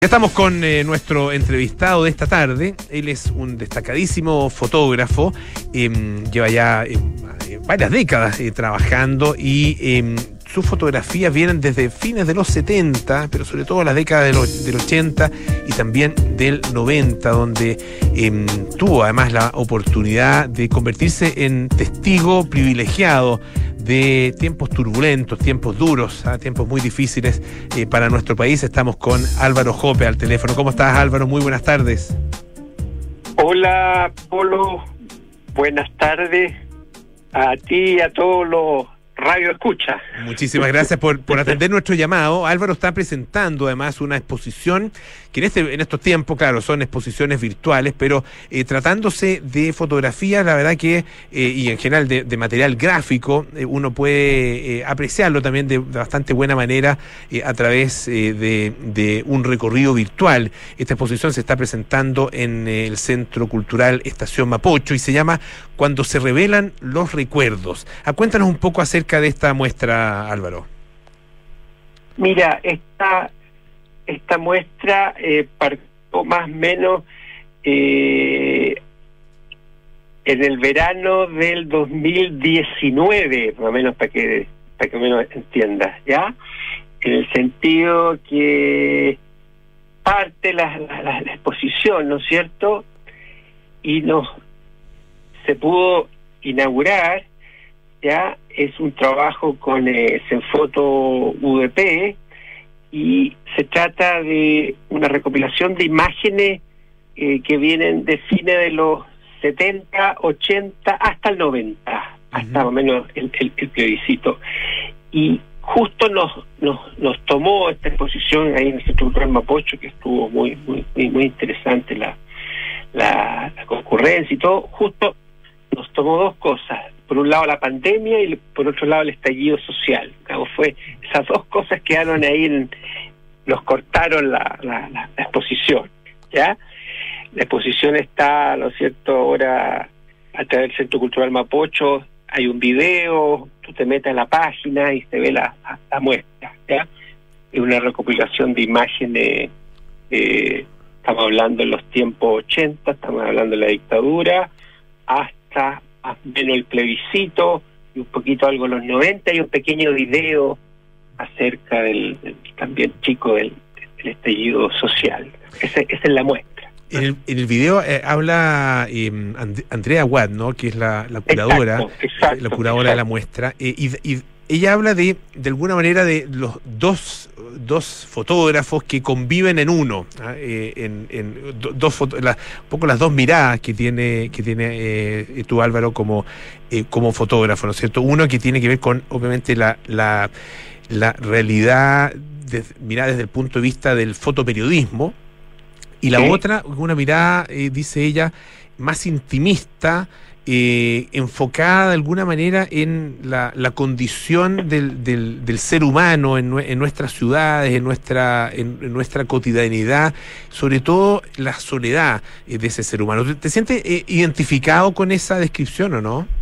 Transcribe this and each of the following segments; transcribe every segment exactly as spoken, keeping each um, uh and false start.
Ya estamos con eh, nuestro entrevistado de esta tarde. Él es un destacadísimo fotógrafo, eh, lleva ya eh, varias décadas eh, trabajando y eh, sus fotografías vienen desde fines de los setenta, pero sobre todo las décadas de los, del ochenta y también del noventa, donde eh, tuvo además la oportunidad de convertirse en testigo privilegiado de tiempos turbulentos, tiempos duros, ¿eh? tiempos muy difíciles eh, para nuestro país. Estamos con Álvaro Jope al teléfono. ¿Cómo estás, Álvaro? Muy buenas tardes. Hola, Polo. Buenas tardes a ti y a todos los radio escucha. Muchísimas gracias por, por atender nuestro llamado. Álvaro está presentando además una exposición que en este en estos tiempos, claro, son exposiciones virtuales, pero eh, tratándose de fotografías, la verdad que, eh, y en general de, de material gráfico, eh, uno puede eh, apreciarlo también de, de bastante buena manera eh, a través eh, de, de un recorrido virtual. Esta exposición se está presentando en eh, el Centro Cultural Estación Mapocho y se llama Cuando se revelan los recuerdos. Ah, cuéntanos un poco acerca de esta muestra, Álvaro. Mira, esta esta muestra eh, partió más o menos eh, en el verano del dos mil diecinueve, más o menos para que para que menos entiendas, ¿ya? En el sentido que parte la, la, la exposición, ¿no es cierto? Y nos se pudo inaugurar. Ya es un trabajo con eh, Cenfoto U D P y se trata de una recopilación de imágenes eh, que vienen de fines de los setenta, ochenta hasta el noventa, uh-huh. hasta más o menos el, el, el plebiscito. Y justo nos, nos nos tomó esta exposición ahí en el Centro Cultural Mapocho, que estuvo muy muy muy, muy interesante la, la, la concurrencia y todo. Justo nos tomó dos cosas. Por un lado la pandemia y por otro lado el estallido social. Digamos, fue esas dos cosas quedaron ahí, en, nos cortaron la, la, la, la exposición. ¿Ya? La exposición está, ¿no es cierto?, ahora a través del Centro Cultural Mapocho. Hay un video, tú te metes a la página y se ve la, la, la muestra. ¿Ya? Es una recopilación de imágenes, eh, estamos hablando en los tiempos ochenta, estamos hablando de la dictadura, hasta más o menos el plebiscito y un poquito algo en los noventa y un pequeño video acerca del, del también chico del, del estallido social. Esa, esa es la muestra. En el, en el video eh, habla eh, And- Andrea Watt, ¿no?, que es la, la curadora, exacto, exacto, la curadora exacto. de la muestra, eh, y, y ella habla de de alguna manera de los dos dos fotógrafos que conviven en uno, ¿eh? en, en do, dos foto, la, un poco las dos miradas que tiene que tiene eh, tú, Álvaro, como eh, como fotógrafo, ¿no es cierto? Uno que tiene que ver con obviamente la la la realidad de, mirada desde el punto de vista del fotoperiodismo, y la sí. otra una mirada, eh, dice ella, más intimista, Eh, enfocada de alguna manera en la, la condición del, del, del ser humano en, en nuestras ciudades, en nuestra en, en nuestra cotidianidad, sobre todo la soledad eh, de ese ser humano. ¿Te, te sientes eh, identificado con esa descripción o no?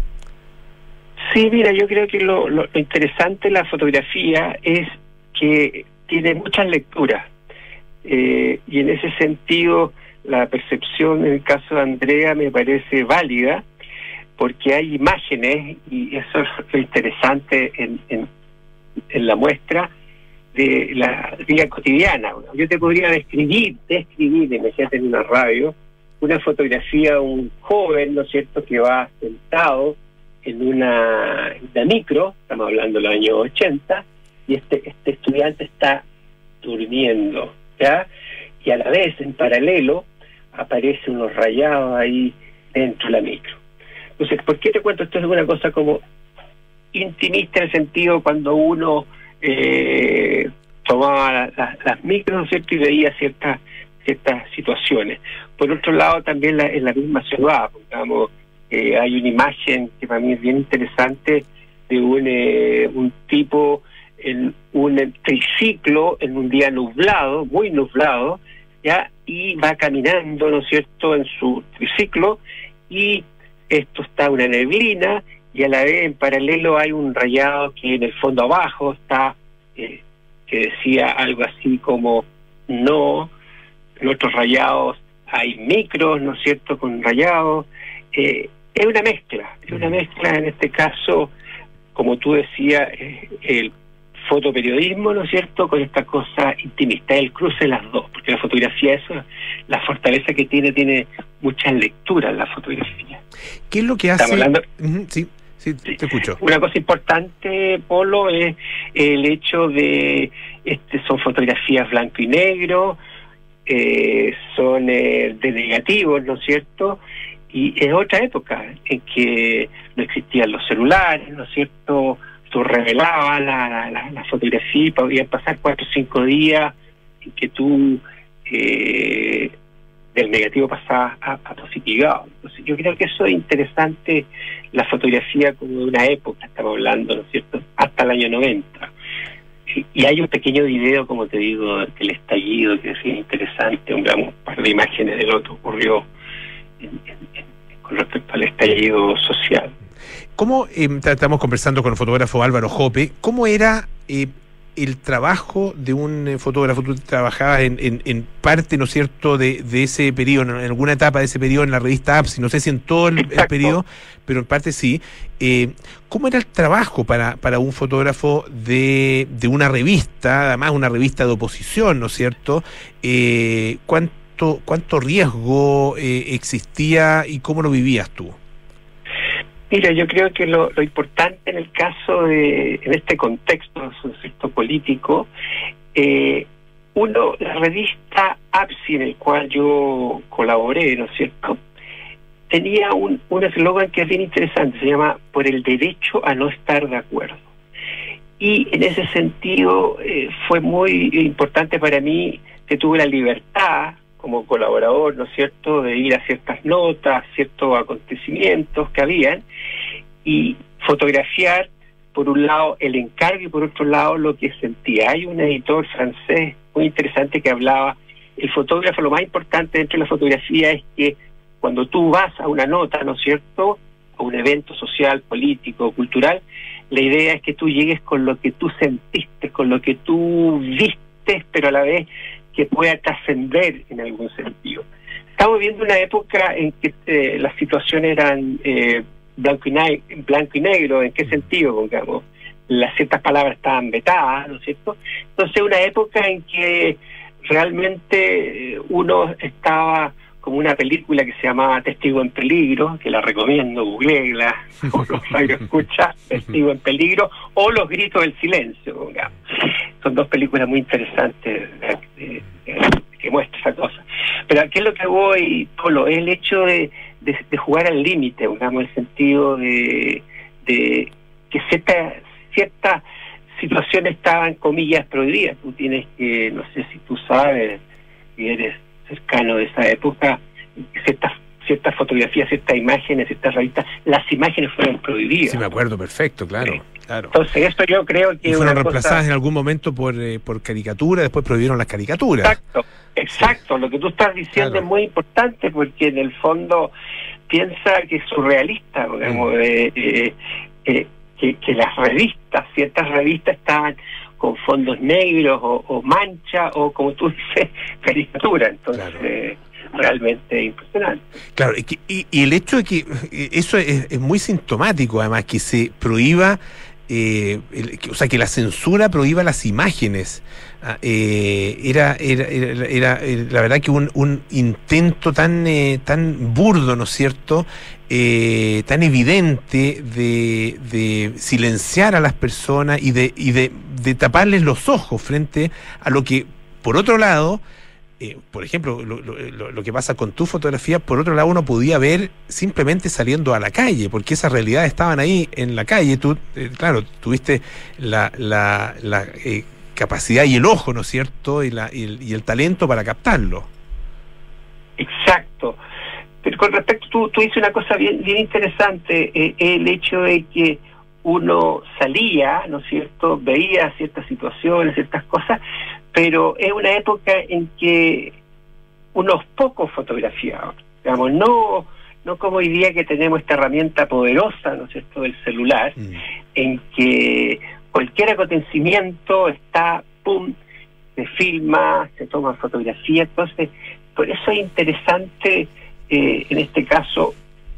Sí, mira, yo creo que lo, lo, lo interesante de la fotografía es que tiene muchas lecturas, eh, y en ese sentido la percepción en el caso de Andrea me parece válida, porque hay imágenes, y eso es lo interesante en, en, en la muestra, de la vida cotidiana. Yo te podría describir, describir, imagínate en una radio, una fotografía de un joven, ¿no es cierto?, que va sentado en una, en una micro, estamos hablando de los años ochenta, y este, este estudiante está durmiendo, ¿ya? Y a la vez, en paralelo, aparecen unos rayados ahí dentro de la micro. Entonces, ¿por qué te cuento esto? Es una cosa como intimista en el sentido cuando uno eh, tomaba la, la, las micros, ¿no es cierto?, y veía ciertas ciertas situaciones. Por otro lado, también la, en la misma ciudad, digamos, eh, hay una imagen que para mí es bien interesante de un, eh, un tipo en un triciclo en un día nublado, muy nublado, ya, y va caminando, ¿no es cierto?, en su triciclo, y esto está una neblina, y a la vez en paralelo hay un rayado que en el fondo abajo está, eh, que decía algo así como no, en otros rayados hay micros, ¿no es cierto?, con rayados. Eh, es una mezcla, es una mezcla en este caso, como tú decías, eh, el fotoperiodismo, ¿no es cierto?, con esta cosa intimista, el cruce de las dos, porque la fotografía, eso, la fortaleza que tiene, tiene muchas lecturas la fotografía. ¿Qué es lo que hace? Estamos hablando... Uh-huh, sí, sí, sí, te escucho. Una cosa importante, Polo, es el hecho de, este, son fotografías blanco y negro, eh, son eh, de negativos, ¿no es cierto?, y es otra época en que no existían los celulares, ¿no es cierto?, tú revelabas la, la, la, la fotografía y podían pasar cuatro o cinco días en que tú eh, del negativo pasabas a, a positivado. Entonces yo creo que eso es interesante, la fotografía como de una época, estamos hablando, ¿no es cierto?, hasta el año noventa. Y, y hay un pequeño video, como te digo, del estallido, que es interesante, un, un par de imágenes de lo que ocurrió en, en, en, con respecto al estallido social. ¿Cómo, eh, estamos conversando con el fotógrafo Álvaro Jope, cómo era eh, el trabajo de un eh, fotógrafo? Tú trabajabas en, en, en parte, ¿no es cierto?, de, de ese periodo, en alguna etapa de ese periodo en la revista A P S I, no sé si en todo el, el periodo, pero en parte sí. Eh, ¿Cómo era el trabajo para, para un fotógrafo de, de una revista, además una revista de oposición, ¿no es cierto? Eh, ¿cuánto, cuánto riesgo eh, existía y cómo lo vivías tú? Mira, yo creo que lo, lo importante en el caso de, en este contexto, ¿no es cierto?, político, eh, uno, la revista A P S I en el cual yo colaboré, ¿no es cierto?, tenía un un eslogan que es bien interesante, se llama "Por el derecho a no estar de acuerdo". Y en ese sentido eh, fue muy importante para mí que tuve la libertad como colaborador, ¿no es cierto?, de ir a ciertas notas, ciertos acontecimientos que habían y fotografiar, por un lado, el encargo y por otro lado, lo que sentía. Hay un editor francés muy interesante que hablaba, el fotógrafo, lo más importante dentro de la fotografía es que cuando tú vas a una nota, ¿no es cierto?, a un evento social, político, cultural, la idea es que tú llegues con lo que tú sentiste, con lo que tú viste, pero a la vez que pueda trascender en algún sentido. Estamos viviendo una época en que eh, las situaciones eran eh, blanco, y ne- blanco y negro. ¿En qué sentido? Digamos, las ciertas palabras estaban vetadas, ¿no es cierto? Entonces, una época en que realmente eh, uno estaba como una película que se llamaba Testigo en Peligro, que la recomiendo, googleela, o los radioescuchas, Testigo en Peligro, o Los Gritos del Silencio, digamos. Son dos películas muy interesantes de, de, de, que muestran esa cosa. Pero aquí es lo que voy, Polo, es el hecho de, de, de jugar al límite, digamos, el sentido de, de que ciertas cierta situaciones estaban, comillas, prohibidas. Tú tienes que, no sé si tú sabes, si eres cercano de esa época, ciertas ciertas fotografías, ciertas imágenes, ciertas revistas, las imágenes fueron prohibidas. Sí, me acuerdo, perfecto, claro. Sí. Claro. Entonces eso yo creo que y fueron una reemplazadas cosa... en algún momento por eh, por caricatura, después prohibieron las caricaturas. Exacto, exacto. Sí. Lo que tú estás diciendo, claro, es muy importante porque en el fondo piensa que es surrealista, digamos, mm. eh, eh, eh, que, que las revistas, ciertas revistas estaban con fondos negros o, o mancha o, como tú dices, caricatura. Entonces, claro, eh, realmente impresionante. Claro, y, y, y el hecho de que eso es, es muy sintomático, además, que se prohíba, eh, el, que, o sea, que la censura prohíba las imágenes. Eh, era, era, era, era, era la verdad que un, un intento tan, eh, tan burdo, ¿no es cierto?, eh, tan evidente de, de silenciar a las personas y de, y de, de taparles los ojos frente a lo que, por otro lado, Eh, por ejemplo, lo, lo, lo que pasa con tu fotografía, por otro lado uno podía ver simplemente saliendo a la calle, porque esas realidades estaban ahí en la calle. Tú, eh, claro, tuviste la, la, la eh, capacidad y el ojo, ¿no es cierto?, y, la, y, el, y el talento para captarlo. Exacto. Pero con respecto, tú, tú dices una cosa bien, bien interesante, eh, el hecho de que uno salía, ¿no es cierto?, veía ciertas situaciones, ciertas cosas, pero es una época en que unos pocos fotografiaban, digamos, no no como hoy día que tenemos esta herramienta poderosa, ¿no es cierto?, del celular, mm. en que cualquier acontecimiento está, pum, se filma, se toma fotografía. Entonces por eso es interesante, eh, en este caso,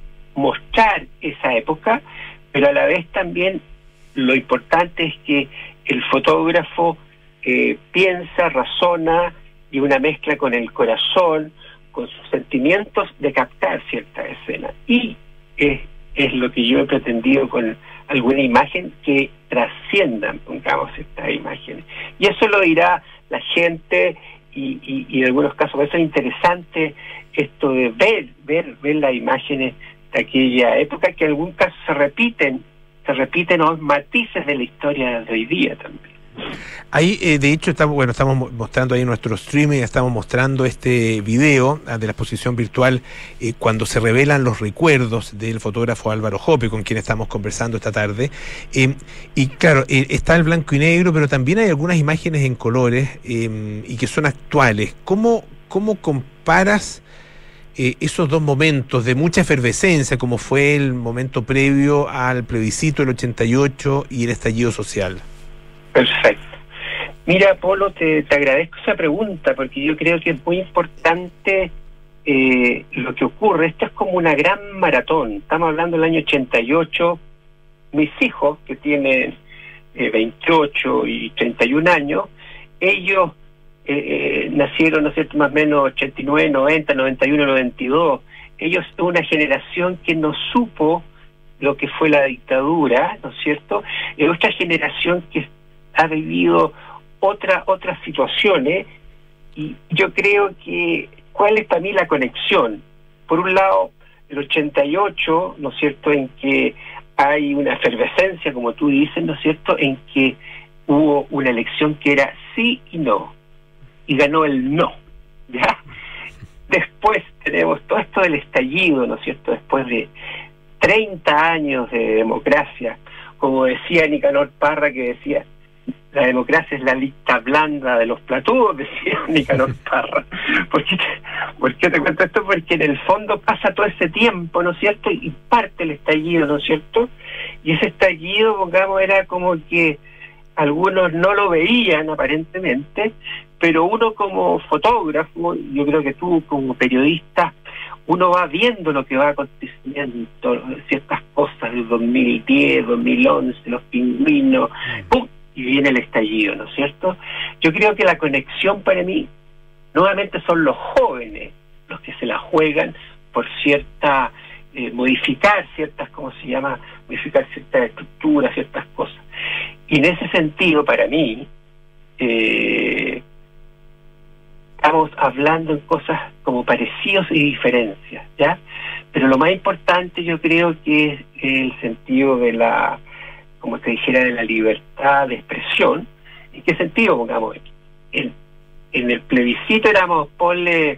mostrar esa época, pero a la vez también lo importante es que el fotógrafo eh, piensa, razona, y una mezcla con el corazón, con sus sentimientos, de captar cierta escena. Y es, es lo que yo he pretendido con alguna imagen, que trasciendan, pongamos, estas imágenes. Y eso lo dirá la gente, y, y, y en algunos casos eso es interesante, esto de ver, ver, ver las imágenes de aquella época, que en algún caso se repiten, se repiten los matices de la historia de hoy día también. Ahí, eh, de hecho, estamos, bueno, estamos mostrando ahí nuestro streaming, estamos mostrando este video de la exposición virtual, eh, cuando se revelan los recuerdos del fotógrafo Álvaro Jope, con quien estamos conversando esta tarde. Eh, y claro, eh, está el blanco y negro, pero también hay algunas imágenes en colores, eh, y que son actuales. ¿Cómo, cómo comparas eh, esos dos momentos de mucha efervescencia, como fue el momento previo al plebiscito del ochenta y ocho y el estallido social? Perfecto. Mira, Polo, te, te agradezco esa pregunta, porque yo creo que es muy importante eh, lo que ocurre. Esto es como una gran maratón. Estamos hablando del año ochenta y ocho. Mis hijos, que tienen eh, veintiocho y treinta y un años, ellos eh, eh, nacieron, ¿no es cierto?, más o menos ochenta y nueve, noventa, noventa y uno, noventa y dos. Ellos son una generación que no supo lo que fue la dictadura, ¿no es cierto? Es otra generación que ha vivido otra, otras situaciones, y yo creo que, ¿cuál es para mí la conexión? Por un lado, el ochenta y ocho, ¿no es cierto?, en que hay una efervescencia, como tú dices, ¿no es cierto?, en que hubo una elección que era sí y no, y ganó el no, ¿ya? Después tenemos todo esto del estallido, ¿no es cierto?, después de treinta años de democracia, como decía Nicanor Parra, que decía, la democracia es la lista blanda de los platudos, decía Nicanor Parra. ¿Por qué, te, ¿Por qué te cuento esto? Porque en el fondo pasa todo ese tiempo, ¿no es cierto?, y parte el estallido, ¿no es cierto? Y ese estallido, pongamos, era como que algunos no lo veían aparentemente, pero uno como fotógrafo, yo creo que tú como periodista, uno va viendo lo que va aconteciendo, ciertas cosas de dos mil diez, dos mil once, los pingüinos, ¡pum!, y viene el estallido, ¿no es cierto? Yo creo que la conexión para mí, nuevamente, son los jóvenes los que se la juegan por cierta, eh, modificar ciertas, ¿cómo se llama?, modificar ciertas estructuras, ciertas cosas. Y en ese sentido, para mí, eh, estamos hablando en cosas como parecidos y diferencias, ¿ya? Pero lo más importante, yo creo que es el sentido de la, como te dijera, de la libertad de expresión. ¿En qué sentido, pongamos? En, en el plebiscito éramos, ponle,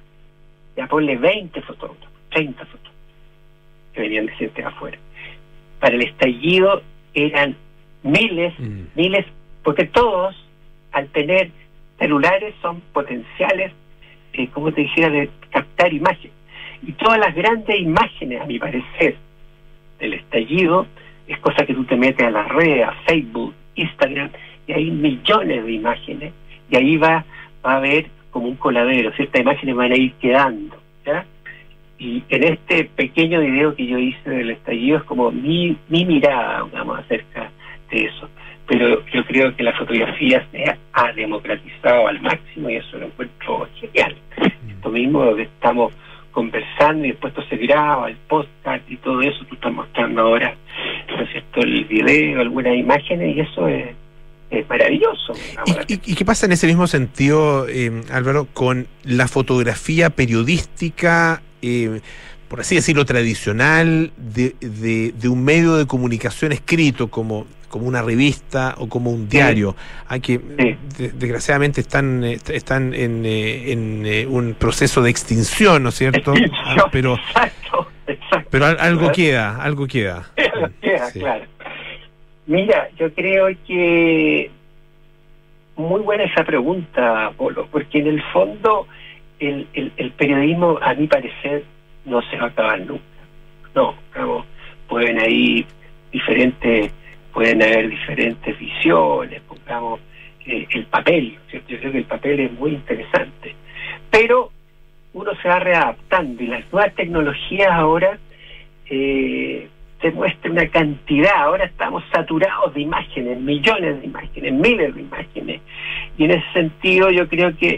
ya ponle veinte fotógrafos, treinta fotógrafos, que venían de gente de afuera. Para el estallido eran miles, mm. miles, porque todos, al tener celulares, son potenciales, eh, como te dijera, de captar imágenes. Y todas las grandes imágenes, a mi parecer, del estallido, es cosa que tú te metes a las redes, a Facebook, Instagram, y hay millones de imágenes, y ahí va, va a haber como un coladero, ciertas imágenes van a ir quedando, ¿ya? Y en este pequeño video que yo hice del estallido es como mi, mi mirada, digamos, acerca de eso. Pero yo creo que la fotografía se ha democratizado al máximo, y eso lo encuentro genial. Esto mismo lo que estamos conversando, y después esto se graba, el podcast y todo eso, tú estás mostrando ahora, ¿no es cierto?, el video, algunas imágenes, y eso es, es maravilloso. ¿Y, y, ¿Y qué pasa en ese mismo sentido, eh, Álvaro, con la fotografía periodística, eh, por así decirlo, tradicional, de, de, de un medio de comunicación escrito como, como una revista o como un diario, sí. Hay que sí. de, desgraciadamente están están en, en, en un proceso de extinción, ¿no es cierto? Ah, pero exacto, exacto. Pero algo queda, algo queda. Algo queda, sí. Claro. Mira, yo creo que muy buena esa pregunta, Polo, porque en el fondo el, el, el periodismo, a mi parecer, no se va a acabar nunca. No, digamos, pueden ahí diferentes, pueden haber diferentes visiones, pongamos, eh, el papel, ¿cierto? Yo creo que el papel es muy interesante, pero uno se va readaptando, y las nuevas tecnologías ahora eh, te muestran una cantidad. Ahora estamos saturados de imágenes, millones de imágenes, miles de imágenes, y en ese sentido yo creo que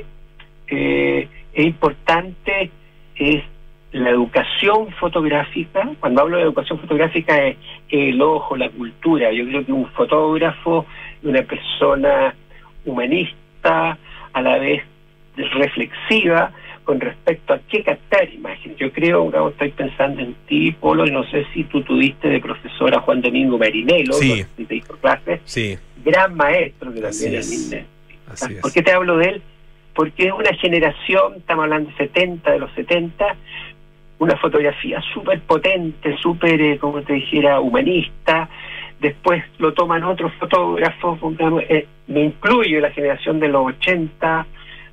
eh, es importante es la educación fotográfica. Cuando hablo de educación fotográfica es el ojo, la cultura. Yo creo que un fotógrafo, una persona humanista, a la vez reflexiva con respecto a qué captar imágenes. Yo creo, ahora estoy pensando en ti, Polo, y no sé si tú tuviste de profesor a Juan Domingo Marinello, sí. no sé si te hizo clases, sí. gran maestro que Así también es. es. Así es. ¿Por qué te hablo de él? Porque es una generación, estamos hablando de setenta, de los setenta, una fotografía súper potente, súper, eh, como te dijera, humanista. Después lo toman otros fotógrafos, pongamos, eh, me incluyo la generación de los ochenta,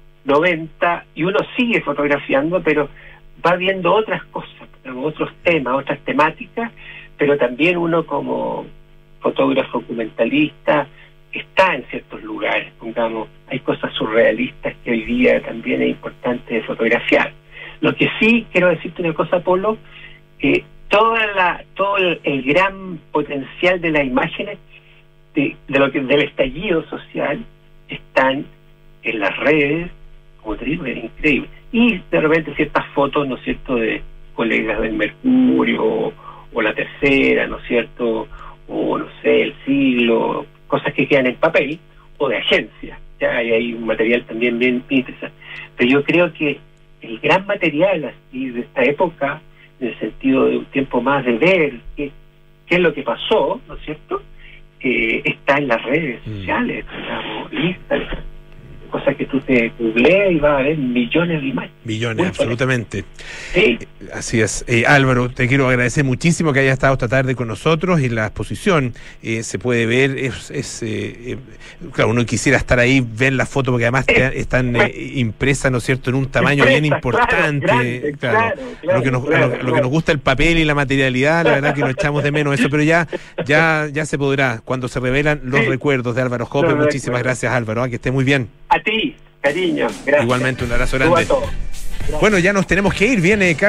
noventa, y uno sigue fotografiando, pero va viendo otras cosas, otros temas, otras temáticas, pero también uno como fotógrafo documentalista está en ciertos lugares, pongamos, hay cosas surrealistas que hoy día también es importante fotografiar. Lo que sí quiero decirte una cosa, Polo, que toda la, todo el, el gran potencial de las imágenes de, de lo que del estallido social están en las redes, como te digo, es increíble. Y de repente ciertas fotos, ¿no es cierto?, de colegas del Mercurio, o, o La Tercera, ¿no es cierto?, o no sé, El Siglo, cosas que quedan en papel, o de agencias. Ya hay, hay un material también bien interesante. Pero yo creo que el gran material así de esta época, en el sentido de un tiempo más de ver qué, qué es lo que pasó, ¿no es cierto?, eh, está en las redes sociales, digamos, Instagram, cosas que tú te googleas y vas a ver millones de imágenes. Millones, Muy absolutamente. Sí. Eh, Así es. Eh, Álvaro, te quiero agradecer muchísimo que hayas estado esta tarde con nosotros, y la exposición eh, se puede ver, es, es eh, eh, claro, uno quisiera estar ahí, ver las fotos, porque además eh, están eh, impresas, ¿no es cierto?, en un tamaño Impresa, bien importante. claro, grande, claro, claro, claro, lo, que nos, claro, lo, claro. lo que nos gusta el papel y la materialidad, la verdad que nos echamos de menos eso, pero ya ya ya se podrá, cuando se revelan los Sí. recuerdos de Álvaro Jope. Los Muchísimas recuerdos. gracias, Álvaro, ¿eh? Que esté muy bien. A ti, cariño, gracias. Igualmente, un abrazo Tú a grande. todos. Bueno, ya nos tenemos que ir, viene Carlos.